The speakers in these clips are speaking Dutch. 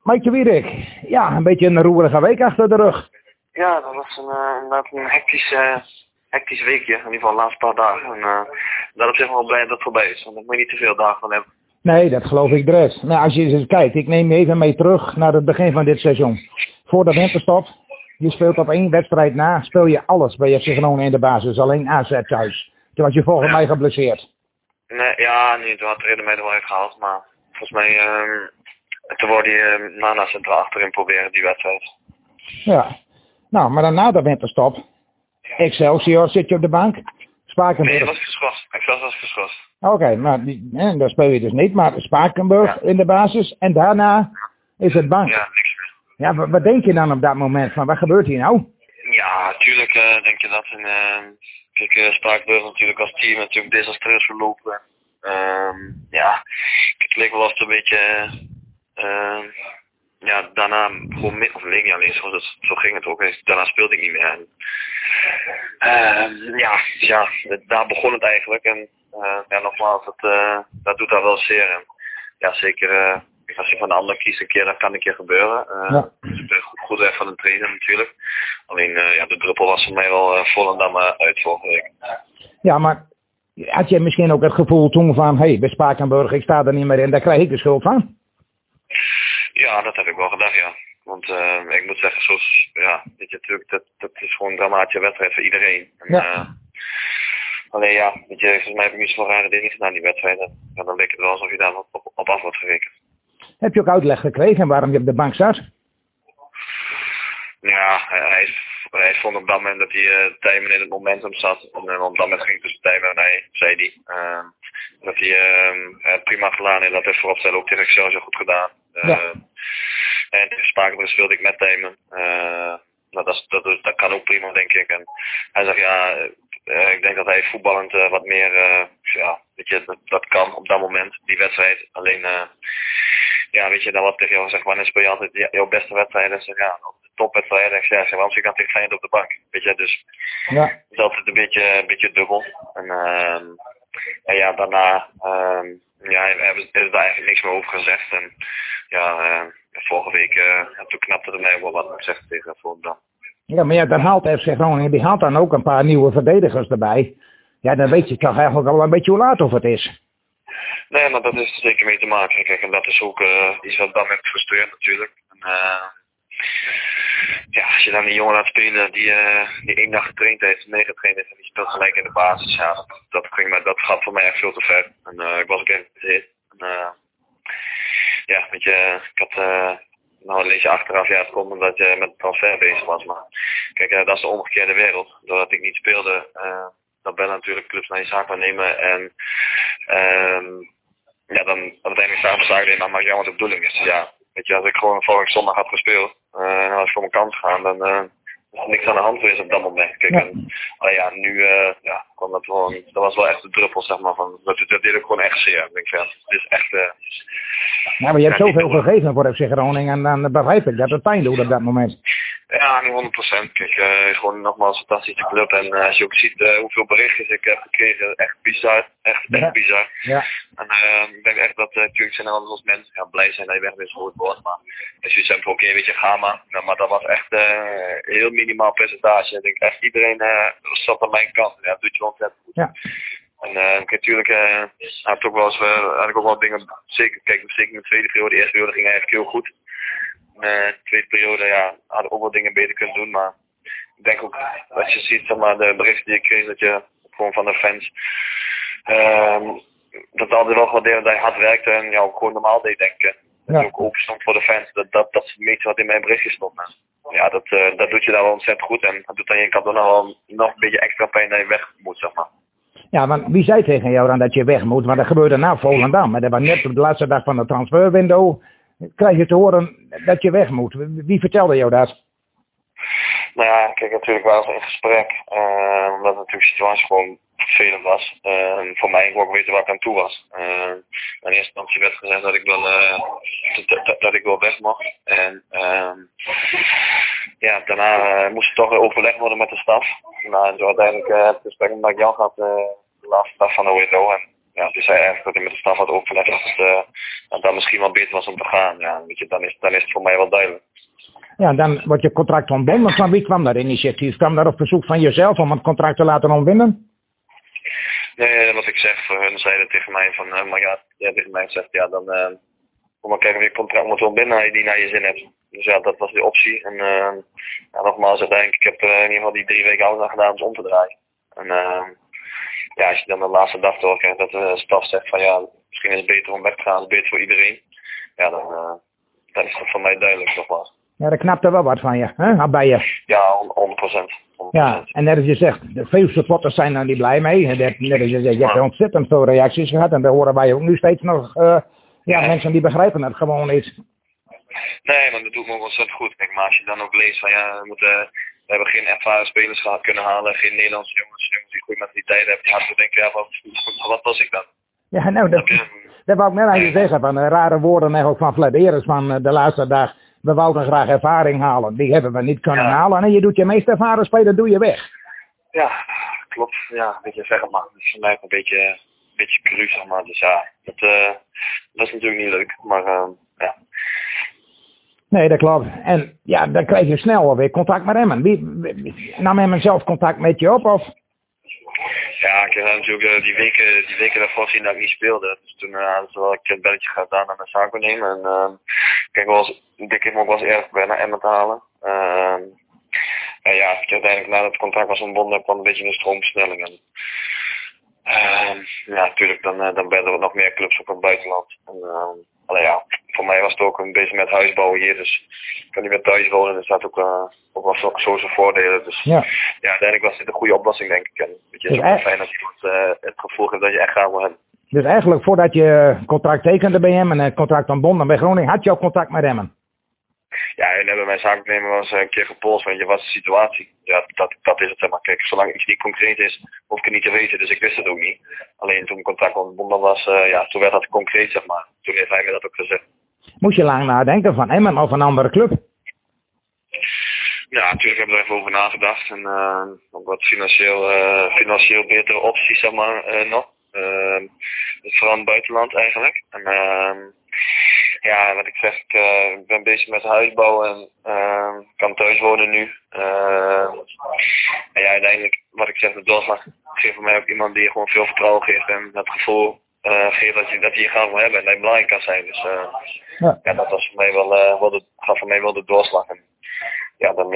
Maaike Wierik, ja, een beetje een roerige week achter de rug. Ja, dat was inderdaad een hectisch weekje, in ieder geval de laatste paar dagen. En daar op zich wel blij dat het voorbij is, want daar moet je niet te veel dagen van hebben. Nee, dat geloof ik direct. Nou, als je eens kijkt, ik neem je even mee terug naar het begin van dit seizoen. Voor de winterstop, je speelt op 1 wedstrijd na, speel je alles bij FC Groningen in de basis, alleen AZ thuis. Toen was je volgens mij geblesseerd. Nee, ja, niet, toen had de reden mee er wel uitgehaald, maar volgens mij toen word je Nana centraal achterin proberen die wedstrijd. Ja, nou, maar dan na de winterstop, Excelsior zit je op de bank, Spakenburg. Nee, was geschorst. Excelsior was geschorst. Oké, maar daar speel je dus niet, maar Spakenburg in de basis en daarna is het bank. Ja, niks meer. Ja, wat denk je dan op dat moment van, wat gebeurt hier nou? Ja, tuurlijk denk je dat. En, kijk, Spakenburg natuurlijk als team natuurlijk desastreus verlopen. Ja, het leek wel of het een beetje, ja, daarna gewoon of leek niet alleen zo ging het ook. Daarna speelde ik niet meer. En, ja, daar begon het eigenlijk. En ja, nogmaals, dat doet daar wel zeer. En, ja, zeker als je van de ander kiest een keer, dat kan een keer gebeuren. Dus ik ben goed weg van de trainer natuurlijk. Alleen, ja, de druppel was voor mij wel Volendam uit vorige week. Ja, maar had je misschien ook het gevoel toen van, hé, bij Spakenburg, ik sta er niet meer in, daar krijg ik de schuld van? Ja, dat heb ik wel gedacht, ja. Want ik moet zeggen, zoals, ja, weet je, natuurlijk, dat is gewoon een dramatische wedstrijd voor iedereen. En, alleen ja, weet je, volgens mij heb ik niet zoveel rare dingen gedaan die wedstrijd. En dan leek het wel alsof je daar op af wordt gerekend. Heb je ook uitleg gekregen waarom je op de bank zat? Ja, hij vond op dat moment dat hij Tijmen in het momentum zat. En op dat moment ging het tussen Tijmen en hij, zei hij. Dat hij prima gedaan en dat hij vooropstellen ook tegen Excelsior goed gedaan. En tegen Spakenburg speelde ik met Tijmen. Nou, dat kan ook prima, denk ik. En hij zegt, ja, ik denk dat hij voetballend wat meer, ja, weet je, dat kan op dat moment, die wedstrijd. Alleen, ja, weet je, dan wat tegen jou zegt, wanneer speel je altijd jouw beste wedstrijden? En zeg, ja, op de topwedstrijden, en ja, waarom zit ik dan tegen Feyenoord op de bank? Weet je, dus dat is altijd een beetje dubbel. En ja, daarna, ja, is daar eigenlijk niks meer over gezegd. En ja, vorige week, toen knapte het mij wel wat gezegd tegen Volendam. Ja, maar ja, dan haalt FC Groningen, die haalt dan ook een paar nieuwe verdedigers erbij. Ja, dan weet je toch eigenlijk al een beetje hoe laat of het is. Nee, maar dat heeft er zeker mee te maken. Kijk, en dat is ook iets wat dan met frustreert natuurlijk. En, ja, als je dan die jongen laat spelen die 1 dag getraind heeft, meegetraind heeft en die speelt gelijk in de basis, ja, dat gaat voor mij echt veel te ver. En ik was ook even gezeten. Ja, weet je, ik had, nou lees je achteraf, ja, het komt omdat je met transfer bezig was, maar kijk, dat is de omgekeerde wereld. Doordat ik niet speelde, dan bellen natuurlijk clubs naar je zaak gaan nemen en ja, dan uiteindelijk staan we zaak nemen, maar maakt jou wat de bedoeling is. Dus ja, weet je, als ik gewoon vorige zondag had gespeeld en als ik voor mijn kans gaan, dan is er niks aan de hand geweest op dat moment. Kijk, ja, nu ja, kwam dat gewoon, dat was wel echt de druppel, zeg maar, van, dat deed ook gewoon echt zeer. Ik denk, ja, het is echt... ja, maar je hebt zoveel gegeven voor FC Groningen en dan begrijp ik dat het pijn doet op dat moment. Ja, niet 100%. Kijk, gewoon nogmaals een fantastische club. En als je ook ziet hoeveel berichtjes ik heb gekregen, echt bizar. Echt bizar. Ja. En ik denk echt dat natuurlijk zijn er altijd als mensen ja, blij zijn dat je weg bent gehoord wordt. Maar als je zegt, oké, weet je, ga maar. Nou, maar dat was echt een heel minimaal percentage. Ik denk echt iedereen zat aan mijn kant. Ja, dat doet je wel ontzettend goed. Ja. En natuurlijk had ik ook wel eens, had ik ook wel dingen, zeker in de tweede periode, de eerste periode ging eigenlijk heel goed. De tweede periode, ja, hadden ook wel dingen beter kunnen doen, maar ik denk ook dat je ziet, zeg maar, de berichten die ik kreeg, dat je gewoon van de fans, dat altijd wel gewaardeerd dat hij hard werkte en ja, ook gewoon normaal deed denken. Dat je ook open stond voor de fans, dat is het meeste wat in mijn berichtje stond. Ja, dat doet je daar wel ontzettend goed en dat doet aan je kant ook nog een beetje extra pijn dat je weg moet, zeg maar. Ja, want wie zei tegen jou dan dat je weg moet? Want dat gebeurde na Volendam. Maar dat was net op de laatste dag van de transferwindow. Krijg je te horen dat je weg moet. Wie vertelde jou dat? Nou ja, kijk, natuurlijk waren we in gesprek. Omdat natuurlijk de situatie gewoon vervelend was. Voor mij, ik wou ook weten waar ik aan toe was. In eerste instantie werd gezegd dat ik wel weg mocht. En ja, daarna moest er toch overlegd worden met de staf. Nou, en zo uiteindelijk heb ik het gesprek met Mark Jan gehad de laatste dag van de window. En ja, toen zei eigenlijk dat hij met de staf had overlegd dat het misschien wel beter was om te gaan. Ja, weet je, dan is het voor mij wel duidelijk. Ja, dan wordt je contract ontbonden. Van wie kwam dat initiatief? Kwam dat op verzoek van jezelf om het contract te laten ontbinden? Nee, wat ik zeg, hun zeiden tegen mij van, maar ja, tegen mij zegt, ja, dan kom maar kijken of je contract moet ontbinden als je die naar je zin hebt. Dus ja, dat was de optie. En ja, nogmaals, uiteindelijk, ik heb in ieder geval die 3 weken alles aan gedaan om ze om te draaien. En ja, als je dan de laatste dag doorkrijgt dat de staf zegt van ja, misschien is het beter om weg te gaan, het is beter voor iedereen. Ja, dan is dat voor mij duidelijk nogmaals. Ja, daar knapt er wel wat van je, hè? Bij je. Ja, 100%. Ja, en net als je zegt, de veel supporters zijn er niet blij mee. En net als je zegt, je hebt ontzettend veel reacties gehad. En daar horen wij ook nu steeds nog mensen die begrijpen het gewoon niet. Nee, maar dat doet me ook ontzettend goed. Kijk, maar als je dan ook leest van ja, we hebben geen ervaren spelers kunnen halen, geen Nederlandse jongens die goede mentaliteit hebben. Die hadden denken, ja, wat was ik dan? Ja, nou, dat wou ik net aan je zeggen. Van rare woorden en ook van Vladeris van de laatste dag. We wouden graag ervaring halen. Die hebben we niet kunnen halen. En je doet je meest ervaren speler, doe je weg. Ja, klopt. Ja, weet je, zeg het maar. Dat is voor mij ook een beetje cru, zeg maar. Dus ja, dat is natuurlijk niet leuk. Maar ja. Nee, dat klopt. En ja, dan krijg je snel alweer contact met Emmen. Nam Emmen zelf contact met je op? Of? Ja, ik heb natuurlijk die weken daarvoor zien dat ik niet speelde. Dus toen hadden ze wel een belletje gedaan naar mijn zaak nemen. En kijk, ik heb me ook wel eens erg bij naar Emmen te halen. En ja, uiteindelijk nadat het contract was ontbonden kwam een beetje een stroomversnelling. Ja, natuurlijk, dan werden er nog meer clubs op het buitenland. En ja, voor mij was het ook een beetje met huisbouwen hier, dus ik kan niet meer thuis wonen, dus dat ook wel zo zijn voordelen. Dus ja, uiteindelijk was dit een goede oplossing, denk ik. En het is ook wel fijn dat iemand het gevoel heeft dat je echt graag wil hebben. Dus eigenlijk voordat je contract tekende bij hem en het contract ontbonden bij Groningen, had je al contact met Emmen? Ja, en hebben mijn zaaknemer wel eens een keer gepolst, want je was de situatie. Ja, dat is het, zeg maar. Kijk, zolang iets niet concreet is, hoef ik het niet te weten, dus ik wist het ook niet. Alleen toen mijn contract ontbonden was, toen werd dat concreet, zeg maar. Toen heeft hij me dat ook gezegd. Moest je lang nadenken van Emmen of een andere club? Ja, natuurlijk hebben we er even over nagedacht. En ook wat financieel betere opties, zeg maar, nog. Vooral in het buitenland eigenlijk. En ja, wat ik zeg, ik ben bezig met huisbouw en kan thuis wonen nu. En ja, uiteindelijk, wat ik zeg, de doorslag geeft voor mij ook iemand die je gewoon veel vertrouwen geeft en het gevoel geeft dat je graag wil hebben en dat je belangrijk kan zijn. Dus ja, dat was voor mij gaf voor mij wel de doorslag. En ja, dan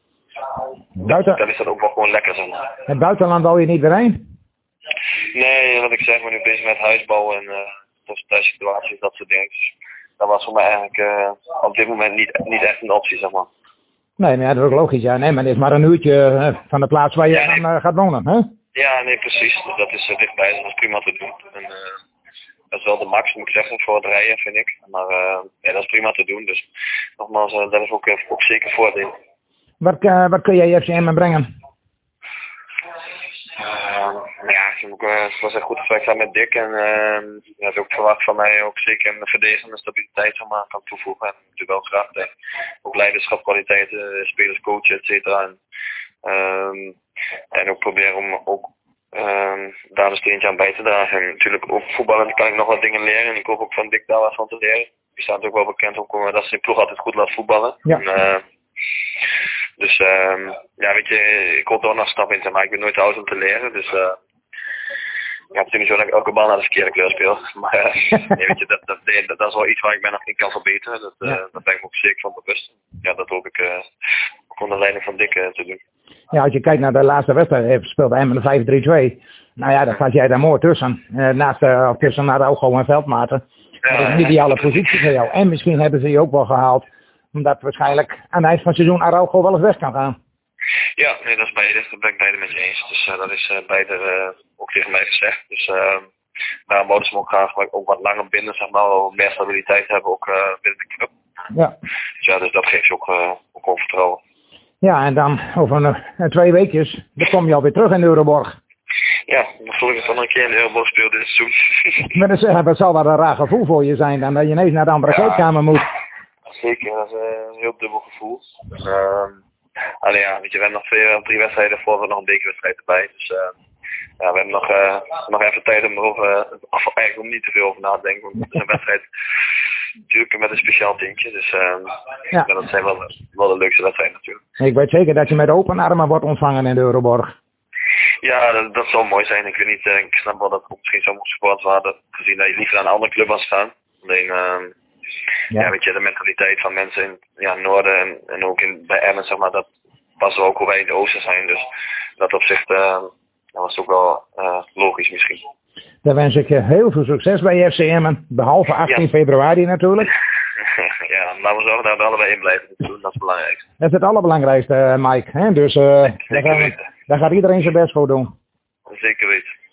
is dat ook wel gewoon lekker, zeg maar. Het buitenland wou je niet weer heen? Nee, wat ik zeg, ik ben nu bezig met huisbouwen en situaties, dat soort dingen. Dus dat was voor mij eigenlijk op dit moment niet echt een optie, zeg maar. Nee, maar ja, dat is ook logisch. Ja, nee, maar het is maar een uurtje van de plaats waar je dan gaat wonen, hè? Ja, nee, precies. Dus dat is dichtbij, dus dat is prima te doen. En dat is wel de max, moet ik zeggen, voor het rijden, vind ik. Maar ja, dat is prima te doen. Dus nogmaals, dat is ook zeker voordeel. Wat kun jij FC Emmen brengen? Ja, het was echt goed gewerkt met Dick en je had ook verwacht van mij ook zeker een verdedigende stabiliteit kan toevoegen. En natuurlijk wel graag ook leiderschap, kwaliteiten, spelers coachen, et cetera. En ook proberen om ook daar een steentje aan bij te dragen. En natuurlijk ook voetballen kan ik nog wat dingen leren en ik hoop ook van Dick daar wat van te leren. Die staat ook wel bekend om dat zijn ploeg altijd goed laat voetballen. Ja. Dus ja, weet je, ik hoop er nog een stap in te maken. Ik ben nooit te oud om te leren, dus ja, het is niet zo dat ik elke bal naar de verkeerde kleur speel. Maar nee, weet je, dat is wel iets waar ik mij nog in kan verbeteren. Dat ben ik ook zeker van bewust. Ja, dat hoop ik ook onder leiding van Dick te doen. Ja, als je kijkt naar de laatste wedstrijd, speelde Emmen 5-3-2. Nou ja, daar zat jij daar mooi tussen. Tussen Araujo en Veldmaten. Dat is een ideale positie voor jou. En misschien hebben ze je ook wel gehaald. Omdat waarschijnlijk aan het eind van het seizoen Araujo wel eens weg kan gaan. Ja, nee, dat is beide. Dat ben ik beide met je eens. Dus dat is beide ook tegen mij gezegd. Dus daarom wouden ze me ook graag ook wat langer binden, zeg maar, meer stabiliteit hebben ook binnen de club. Ja. Dus ja, dus dat geeft je ook gewoon vertrouwen. Ja, en dan over 2 weekjes, dan kom je alweer terug in Euroborg. Ja, dan voel ik het dan een keer in de Euroborg speel dit seizoen. Maar dat zal wel een raar gevoel voor je zijn dan dat je ineens naar de andere kleedkamer moet. Zeker, dat is een heel dubbel gevoel. Alleen ja, weet je, we hebben nog 3 wedstrijden voor, we nog een bekerwedstrijd erbij. Dus ja, we hebben nog even tijd om eigenlijk om niet te veel over na te denken. Want het is een wedstrijd natuurlijk met een speciaal teamtje. Dus dat zijn wel de leukste wedstrijden natuurlijk. Ik weet zeker dat je met open armen wordt ontvangen in de Euroborg. Ja, dat zou mooi zijn. Ik weet niet, ik snap wel dat het misschien zo moet support worden. Gezien dat je liever aan een andere club was gaan. Alleen, weet je, de mentaliteit van mensen in het noorden en ook bij Emmen, zeg maar, dat passen ook hoe wij in het oosten zijn. Dus dat opzicht was ook wel logisch misschien. Dan wens ik je heel veel succes bij FC Emmen. Behalve 18 februari natuurlijk. Ja, laten we zorgen dat we er allebei in blijven. Dat is het belangrijkste. Dat is het allerbelangrijkste, Mike. Hè? Dus daar gaat iedereen zijn best voor doen. Zeker weten.